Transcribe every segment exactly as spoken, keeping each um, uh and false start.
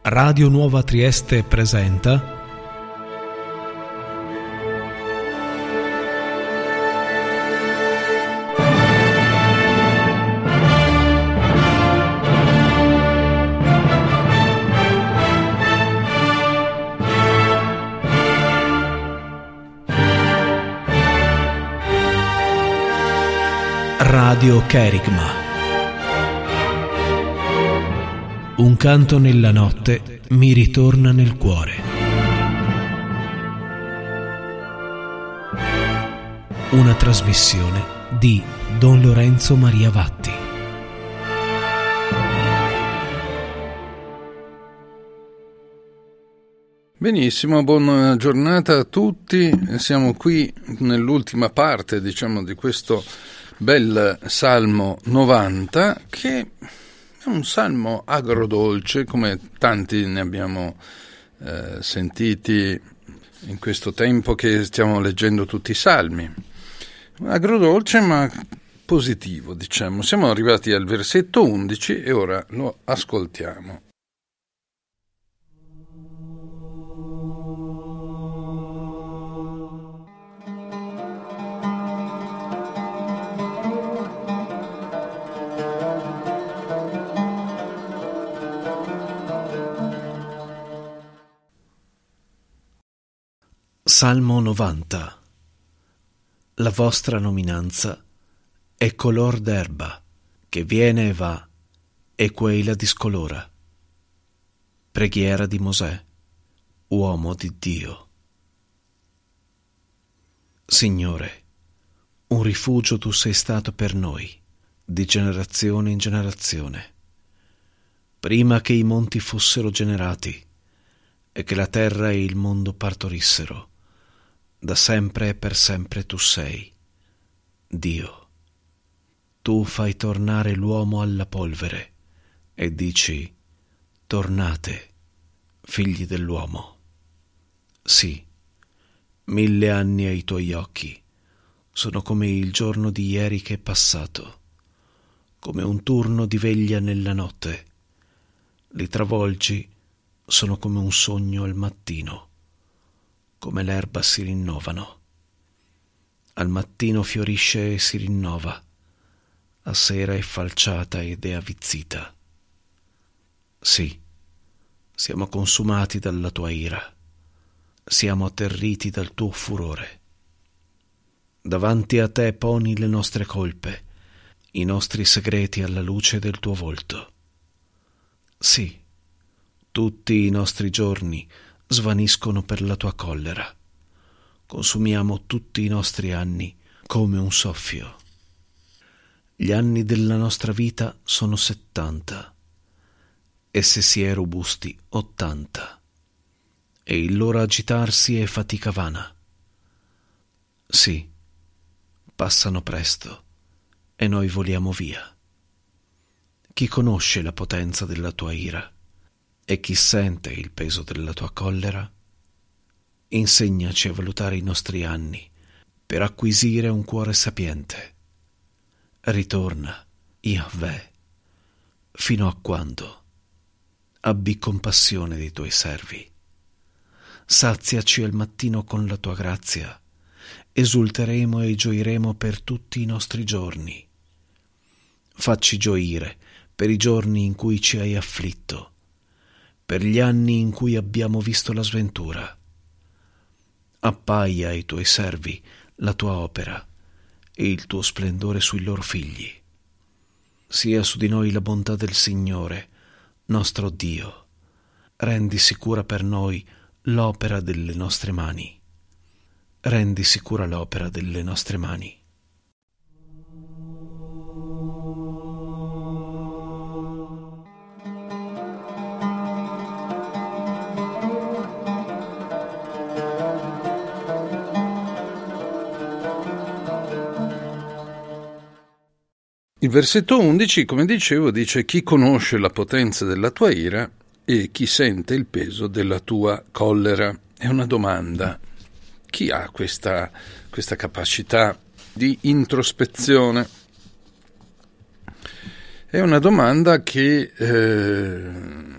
Radio Nuova Trieste presenta Radio Kerigma. Un canto nella notte mi ritorna nel cuore. Una trasmissione di Don Lorenzo Maria Vatti. Benissimo, buona giornata a tutti. Siamo qui nell'ultima parte, diciamo, di questo bel Salmo novanta, che è un salmo agrodolce, come tanti ne abbiamo eh, sentiti in questo tempo che stiamo leggendo tutti i salmi. Agrodolce ma positivo, diciamo. Siamo arrivati al versetto undici e ora lo ascoltiamo. Salmo novanta. La vostra nominanza è color d'erba, che viene e va, e quei la discolora. Preghiera di Mosè, uomo di Dio. Signore, un rifugio tu sei stato per noi, di generazione in generazione. Prima che i monti fossero generati, e che la terra e il mondo partorissero, da sempre e per sempre tu sei, Dio. Tu fai tornare l'uomo alla polvere e dici: tornate, figli dell'uomo. Sì, mille anni ai tuoi occhi sono come il giorno di ieri che è passato, come un turno di veglia nella notte. Li travolgi, sono come un sogno al mattino. Come l'erba si rinnovano. Al mattino fiorisce e si rinnova, a sera è falciata ed è avvizzita. Sì, siamo consumati dalla tua ira, siamo atterriti dal tuo furore. Davanti a te poni le nostre colpe, i nostri segreti alla luce del tuo volto. Sì, tutti i nostri giorni svaniscono per la tua collera. Consumiamo tutti i nostri anni come un soffio. Gli anni della nostra vita sono settanta, e se si è robusti ottanta, e il loro agitarsi è fatica vana. Sì, passano presto, e noi voliamo via. Chi conosce la potenza della tua ira? E chi sente il peso della tua collera? Insegnaci a valutare i nostri anni per acquisire un cuore sapiente. Ritorna, Yahweh, fino a quando? Abbi compassione dei tuoi servi. Saziaci al mattino con la tua grazia, esulteremo e gioiremo per tutti i nostri giorni. Facci gioire per i giorni in cui ci hai afflitto, per gli anni in cui abbiamo visto la sventura. Appaia ai tuoi servi la tua opera e il tuo splendore sui loro figli. Sia su di noi la bontà del Signore, nostro Dio. Rendi sicura per noi l'opera delle nostre mani. Rendi sicura l'opera delle nostre mani. Il versetto undici, come dicevo, dice: chi conosce la potenza della tua ira e chi sente il peso della tua collera? È una domanda. Chi ha questa, questa capacità di introspezione? È una domanda che eh,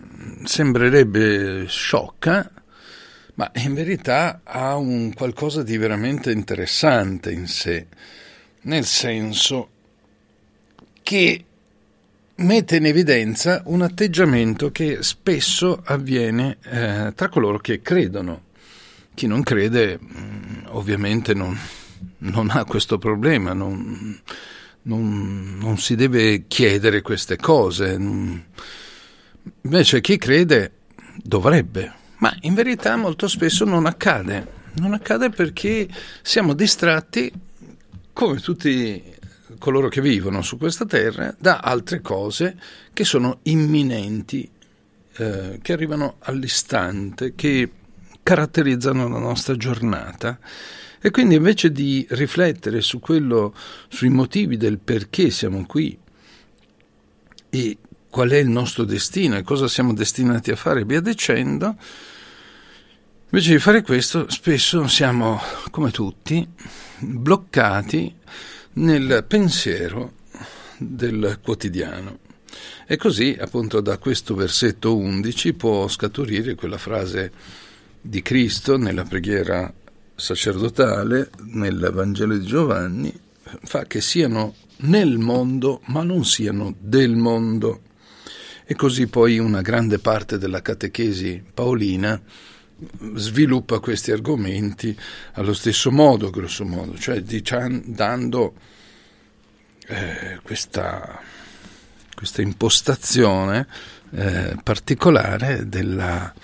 sembrerebbe sciocca, ma in verità ha un qualcosa di veramente interessante in sé, nel senso che mette in evidenza un atteggiamento che spesso avviene eh, tra coloro che credono. Chi non crede mh, ovviamente non, non ha questo problema, non, non, non si deve chiedere queste cose. Invece chi crede dovrebbe, ma in verità molto spesso non accade. Non accade perché siamo distratti, come tutti coloro che vivono su questa terra, da altre cose che sono imminenti, eh, che arrivano all'istante, che caratterizzano la nostra giornata. E quindi invece di riflettere su quello, sui motivi del perché siamo qui e qual è il nostro destino e cosa siamo destinati a fare e via dicendo, invece di fare questo spesso siamo, come tutti, bloccati nel pensiero del quotidiano. E così, appunto, da questo versetto undici può scaturire quella frase di Cristo nella preghiera sacerdotale, nel Vangelo di Giovanni, fa che siano nel mondo, ma non siano del mondo. E così poi una grande parte della catechesi paolina sviluppa questi argomenti allo stesso modo, grosso modo, cioè diciamo, dando eh, questa, questa impostazione eh, particolare della,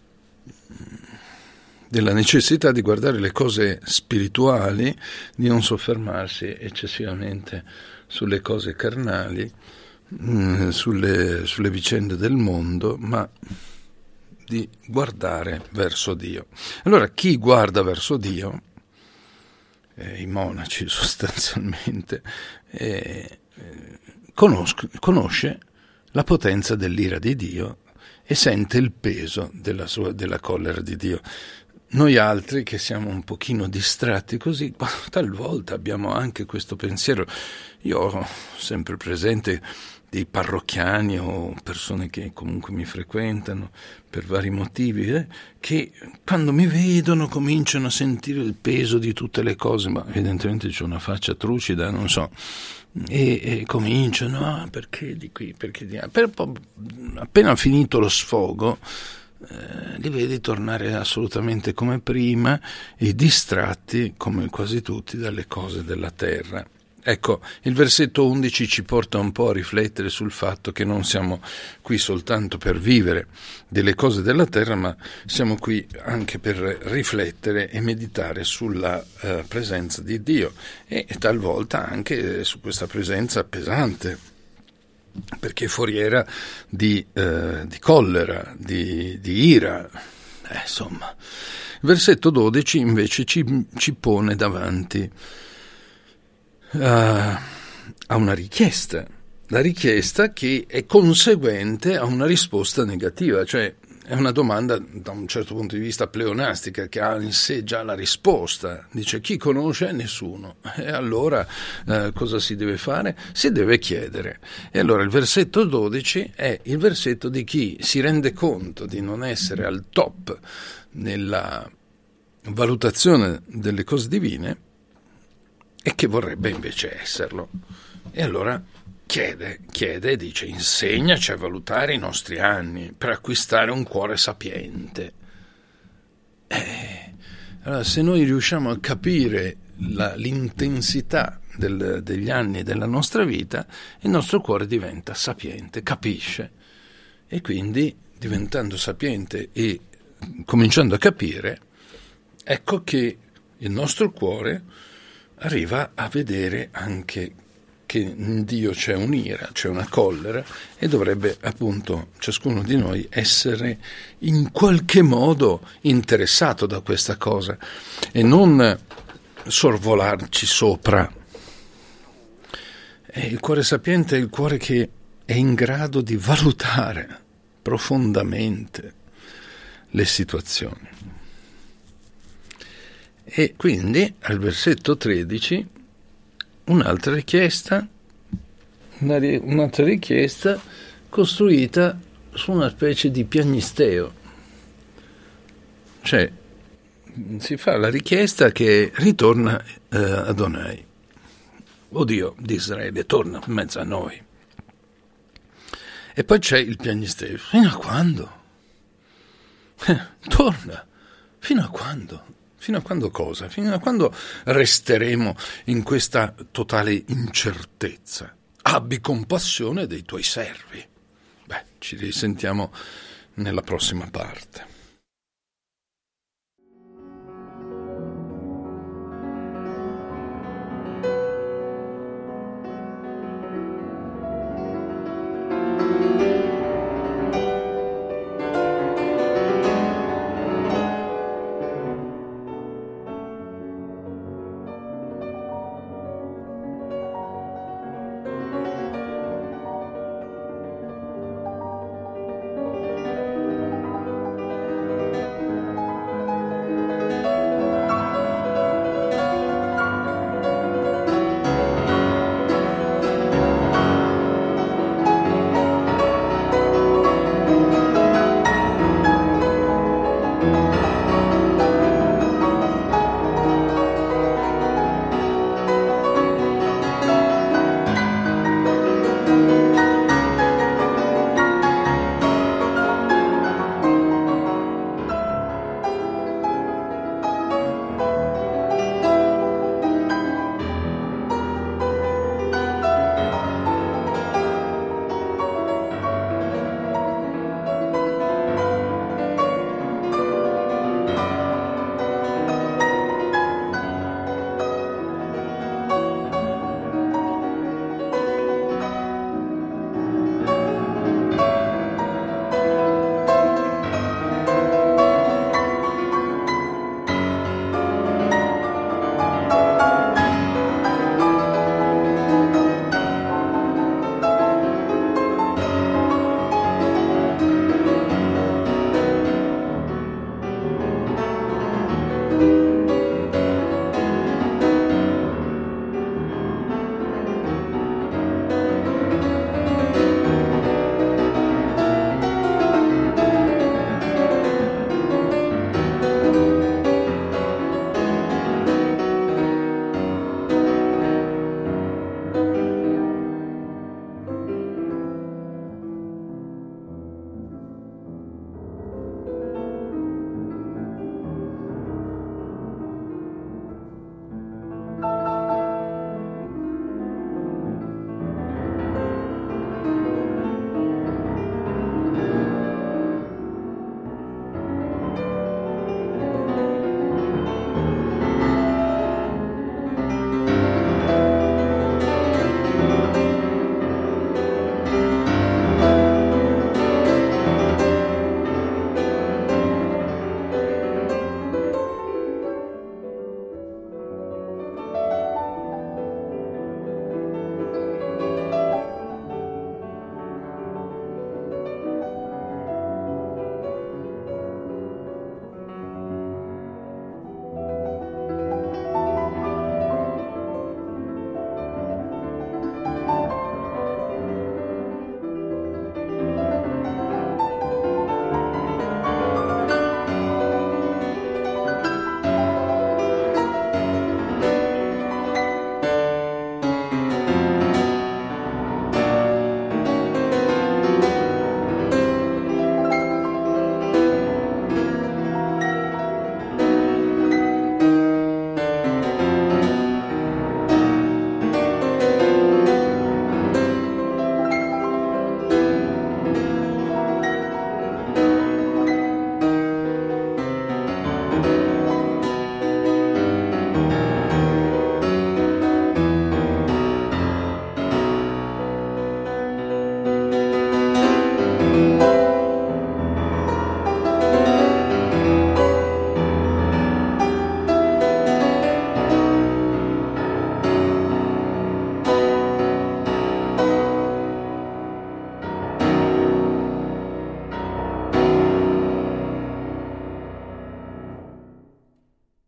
della necessità di guardare le cose spirituali, di non soffermarsi eccessivamente sulle cose carnali, mh, sulle, sulle vicende del mondo, ma di guardare verso Dio. Allora chi guarda verso Dio, eh, i monaci sostanzialmente, eh, conosc- conosce la potenza dell'ira di Dio e sente il peso della, sua, della collera di Dio. Noi altri che siamo un pochino distratti così, talvolta abbiamo anche questo pensiero. Io ho sempre presente dei parrocchiani o persone che comunque mi frequentano per vari motivi, eh, che quando mi vedono cominciano a sentire il peso di tutte le cose, ma evidentemente c'ho una faccia trucida, non so, e, e cominciano, ah, perché di qui, perché di là. Per, appena finito lo sfogo, eh, li vedi tornare assolutamente come prima e distratti, come quasi tutti, dalle cose della terra. Ecco, il versetto undici ci porta un po' a riflettere sul fatto che non siamo qui soltanto per vivere delle cose della terra, ma siamo qui anche per riflettere e meditare sulla uh, presenza di Dio e, e talvolta anche su questa presenza pesante, perché è foriera di, uh, di collera, di, di ira, eh, insomma. Il versetto dodici invece ci, ci pone davanti Uh, a una richiesta, la richiesta che è conseguente a una risposta negativa, cioè è una domanda da un certo punto di vista pleonastica che ha in sé già la risposta, dice chi conosce? Nessuno, e allora uh, cosa si deve fare? Si deve chiedere. E allora il versetto dodici è il versetto di chi si rende conto di non essere al top nella valutazione delle cose divine e che vorrebbe invece esserlo. E allora chiede, chiede e dice: insegnaci a valutare i nostri anni per acquistare un cuore sapiente. Eh, allora, se noi riusciamo a capire la, l'intensità del, degli anni della nostra vita, il nostro cuore diventa sapiente, capisce, e quindi diventando sapiente e cominciando a capire, ecco che il nostro cuore arriva a vedere anche che in Dio c'è un'ira, c'è una collera, e dovrebbe appunto ciascuno di noi essere in qualche modo interessato da questa cosa e non sorvolarci sopra. E il cuore sapiente è il cuore che è in grado di valutare profondamente le situazioni. E quindi al versetto tredici un'altra richiesta, una, un'altra richiesta costruita su una specie di piagnisteo. Cioè, si fa la richiesta che ritorna eh, Adonai. O Dio di Israele torna in mezzo a noi. E poi c'è il piagnisteo. Fino a quando? Eh, torna. Fino a quando? Fino a quando cosa? Fino a quando resteremo in questa totale incertezza? Abbi compassione dei tuoi servi. Beh, ci risentiamo nella prossima parte.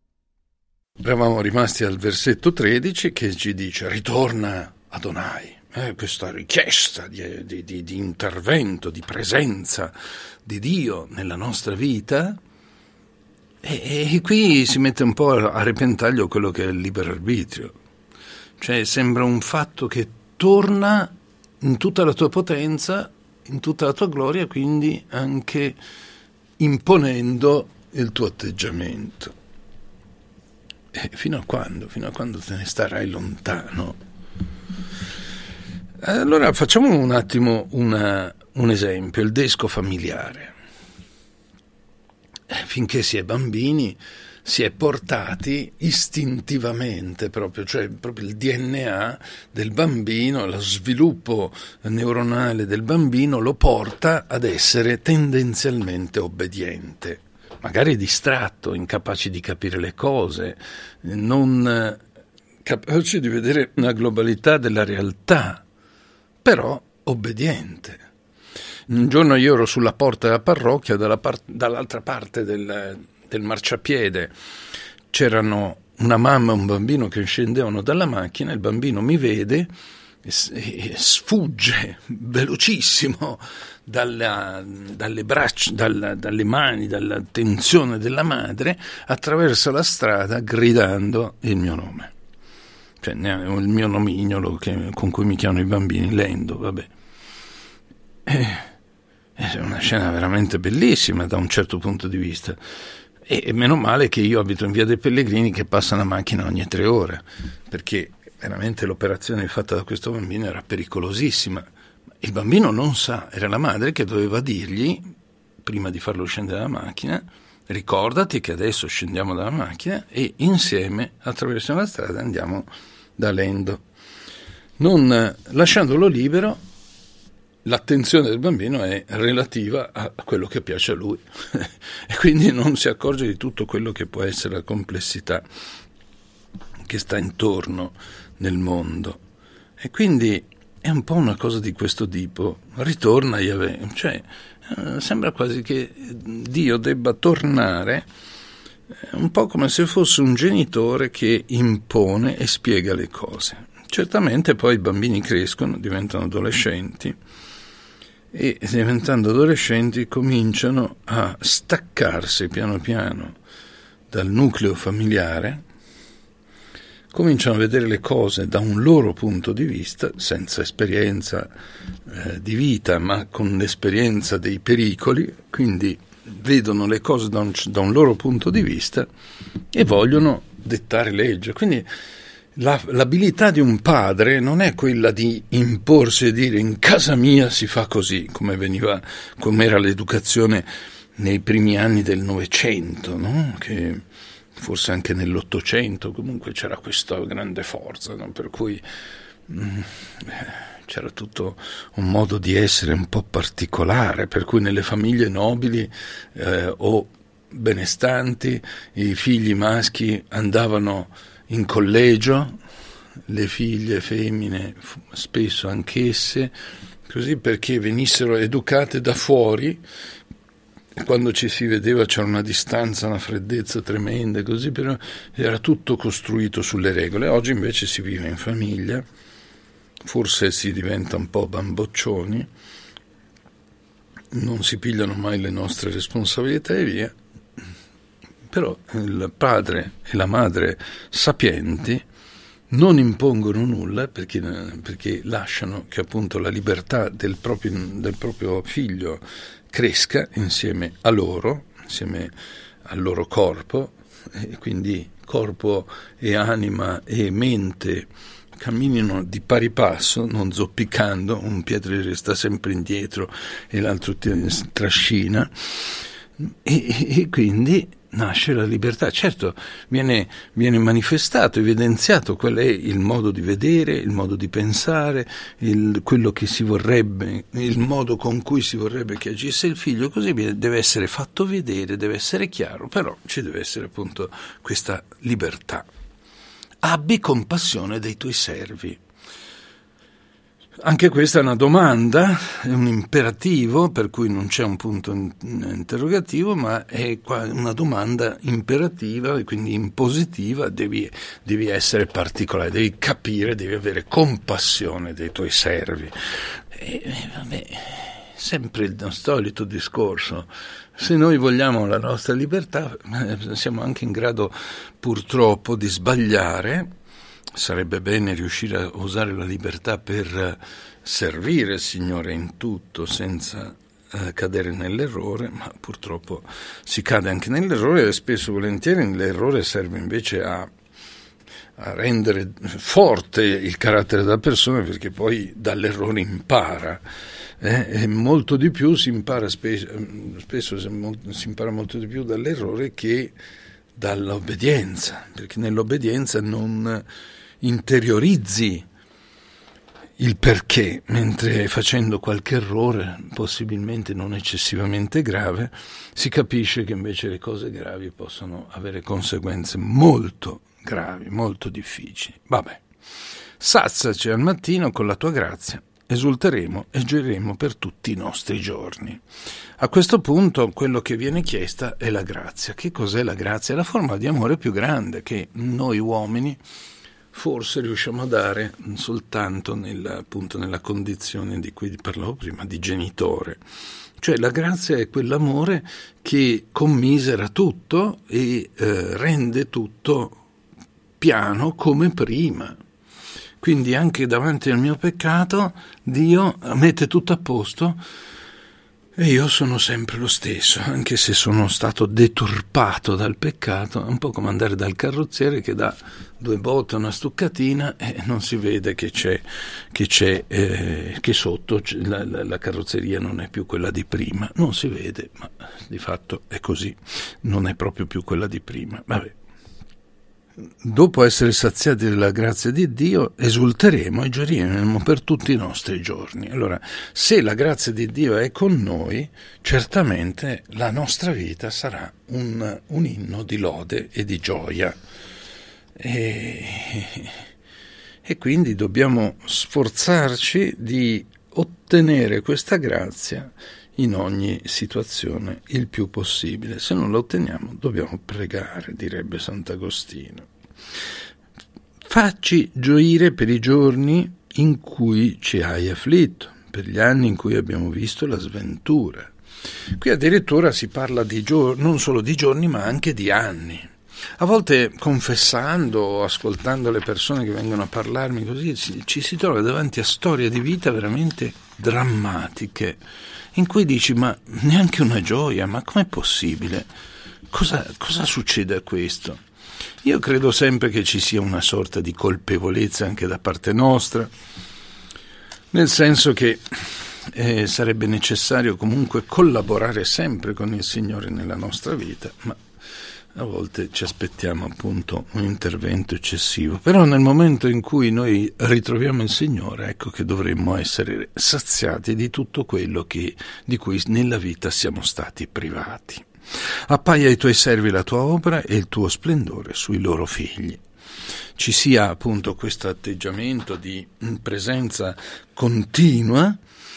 Eravamo rimasti al versetto tredici che ci dice: ritorna Adonai. eh, questa richiesta di, di, di, di intervento, di presenza di Dio nella nostra vita, e, e qui si mette un po' a repentaglio quello che è il libero arbitrio. Cioè sembra un fatto che torna in tutta la tua potenza, in tutta la tua gloria, quindi anche imponendo il tuo atteggiamento. E fino a quando? Fino a quando te ne starai lontano? Allora facciamo un attimo una, un esempio, il desco familiare. Finché si è bambini si è portati istintivamente proprio, cioè proprio il D N A del bambino, lo sviluppo neuronale del bambino lo porta ad essere tendenzialmente obbediente, magari distratto, incapace di capire le cose, non capace di vedere una globalità della realtà, però obbediente. Un giorno io ero sulla porta della parrocchia, dalla par- dall'altra parte del, del marciapiede c'erano una mamma e un bambino che scendevano dalla macchina, il bambino mi vede e, e sfugge velocissimo dalla, dalle braccia, dalla, dalle mani, dalla tensione della madre, attraverso la strada gridando il mio nome, cioè il mio nomignolo che, con cui mi chiamano i bambini, Lendo, vabbè. E, è una scena veramente bellissima da un certo punto di vista, e, e meno male che io abito in via dei Pellegrini, che passa una macchina ogni tre ore, perché veramente l'operazione fatta da questo bambino era pericolosissima. Il bambino non sa, era la madre che doveva dirgli, prima di farlo scendere dalla macchina, ricordati che adesso scendiamo dalla macchina e insieme attraversiamo la strada e andiamo da Lendo, non lasciandolo libero. L'attenzione del bambino è relativa a quello che piace a lui e quindi non si accorge di tutto quello che può essere la complessità che sta intorno nel mondo, e quindi è un po' una cosa di questo tipo. Ritorna Yahweh, cioè eh, sembra quasi che Dio debba tornare un po' come se fosse un genitore che impone e spiega le cose. Certamente poi i bambini crescono, diventano adolescenti, e diventando adolescenti cominciano a staccarsi piano piano dal nucleo familiare, cominciano a vedere le cose da un loro punto di vista, senza esperienza eh, di vita, ma con l'esperienza dei pericoli, quindi vedono le cose da un, da un loro punto di vista e vogliono dettare legge. Quindi La, l'abilità di un padre non è quella di imporsi e dire in casa mia si fa così, come veniva, come era l'educazione nei primi anni del Novecento, no? Che forse anche nell'Ottocento comunque c'era questa grande forza, no? Per cui mh, c'era tutto un modo di essere un po' particolare, per cui nelle famiglie nobili eh, o benestanti i figli maschi andavano in collegio, le figlie femmine spesso anch'esse, così perché venissero educate da fuori. Quando ci si vedeva c'era una distanza, una freddezza tremenda, così, però era tutto costruito sulle regole. Oggi invece si vive in famiglia, forse si diventa un po' bamboccioni, non si pigliano mai le nostre responsabilità e via. Però il padre e la madre sapienti non impongono nulla, perché, perché lasciano che appunto la libertà del proprio, del proprio figlio cresca insieme a loro, insieme al loro corpo, e quindi corpo e anima e mente camminino di pari passo, non zoppicando, un piede resta sempre indietro e l'altro trascina, e, e quindi nasce la libertà. Certo, viene, viene manifestato, evidenziato qual è il modo di vedere, il modo di pensare, il, quello che si vorrebbe, il modo con cui si vorrebbe che agisse il figlio, così deve essere fatto vedere, deve essere chiaro, però ci deve essere appunto questa libertà. Abbi compassione dei tuoi servi. Anche questa è una domanda, è un imperativo, per cui non c'è un punto interrogativo, ma è una domanda imperativa e quindi impositiva. Devi, devi essere particolare, devi capire, devi avere compassione dei tuoi servi. E, vabbè, sempre il solito discorso. Se noi vogliamo la nostra libertà, siamo anche in grado purtroppo di sbagliare. Sarebbe bene riuscire a usare la libertà per servire il Signore in tutto senza eh, cadere nell'errore, ma purtroppo si cade anche nell'errore e spesso volentieri l'errore serve invece a, a rendere forte il carattere della persona, perché poi dall'errore impara. Eh, e molto di più si impara spesso, spesso si impara molto di più dall'errore che dall'obbedienza, perché nell'obbedienza non interiorizzi il perché, mentre facendo qualche errore, possibilmente non eccessivamente grave, si capisce che invece le cose gravi possono avere conseguenze molto gravi, molto difficili. Vabbè, saziaci al mattino con la tua grazia, esulteremo e gioiremo per tutti i nostri giorni. A questo punto quello che viene chiesta è la grazia. Che cos'è la grazia? È la forma di amore più grande che noi uomini forse riusciamo a dare soltanto nella, appunto, nella condizione di cui parlavo prima, di genitore. Cioè la grazia è quell'amore che commisera tutto e eh, rende tutto piano come prima. Quindi anche davanti al mio peccato Dio mette tutto a posto e io sono sempre lo stesso, anche se sono stato deturpato dal peccato. È un po' come andare dal carrozziere che dà due botte, una stuccatina e non si vede che c'è, che, c'è, eh, che sotto la, la, la carrozzeria non è più quella di prima. Non si vede, ma di fatto è così, non è proprio più quella di prima. Vabbè. Dopo essere saziati della grazia di Dio, esulteremo e gioiremo per tutti i nostri giorni. Allora, se la grazia di Dio è con noi, certamente la nostra vita sarà un, un inno di lode e di gioia. E, e quindi dobbiamo sforzarci di ottenere questa grazia in ogni situazione il più possibile. Se non la otteniamo dobbiamo pregare, direbbe Sant'Agostino. Facci gioire per i giorni in cui ci hai afflitto, per gli anni in cui abbiamo visto la sventura. Qui addirittura si parla di giorni, non solo di giorni ma anche di anni. A volte, confessando o ascoltando le persone che vengono a parlarmi così, ci si trova davanti a storie di vita veramente drammatiche, in cui dici, ma neanche una gioia, ma com'è possibile? Cosa, cosa succede a questo? Io credo sempre che ci sia una sorta di colpevolezza anche da parte nostra, nel senso che eh, sarebbe necessario comunque collaborare sempre con il Signore nella nostra vita, ma a volte ci aspettiamo appunto un intervento eccessivo. Però nel momento in cui noi ritroviamo il Signore, ecco che dovremmo essere saziati di tutto quello che, di cui nella vita siamo stati privati. Appaia ai tuoi servi la tua opera e il tuo splendore sui loro figli. Ci sia appunto questo atteggiamento di presenza continua,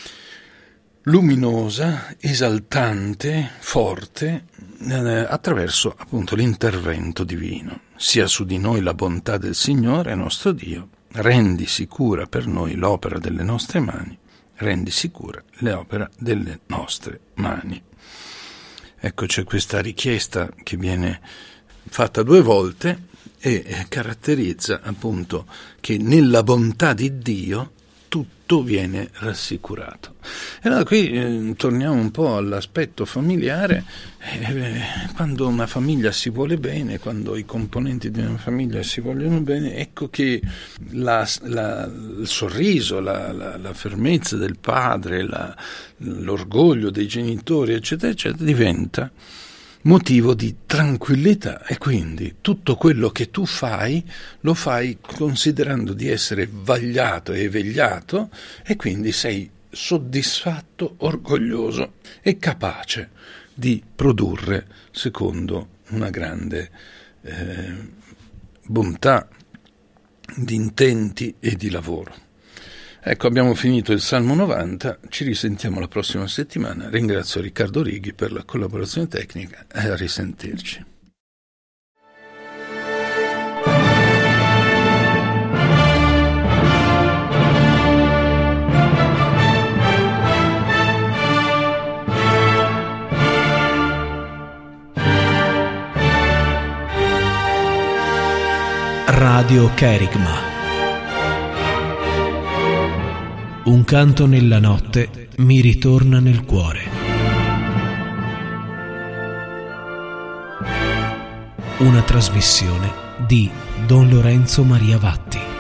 luminosa, esaltante, forte, eh, attraverso appunto l'intervento divino. Sia su di noi la bontà del Signore nostro Dio, rendi sicura per noi l'opera delle nostre mani, rendi sicura l'opera delle nostre mani. Ecco, c'è questa richiesta che viene fatta due volte e caratterizza appunto che nella bontà di Dio tutto viene rassicurato. E allora qui eh, torniamo un po' all'aspetto familiare. Eh, quando una famiglia si vuole bene, quando i componenti di una famiglia si vogliono bene, ecco che la, la, il sorriso, la, la, la fermezza del padre, la, l'orgoglio dei genitori, eccetera, eccetera, diventa motivo di tranquillità, e quindi tutto quello che tu fai lo fai considerando di essere vagliato e vegliato, e quindi sei soddisfatto, orgoglioso e capace di produrre secondo una grande eh, bontà di intenti e di lavoro. Ecco, abbiamo finito il Salmo novanta, ci risentiamo la prossima settimana. Ringrazio Riccardo Righi per la collaborazione tecnica e a risentirci. Radio Kerigma. Un canto nella notte mi ritorna nel cuore. Una trasmissione di Don Lorenzo Maria Vatti.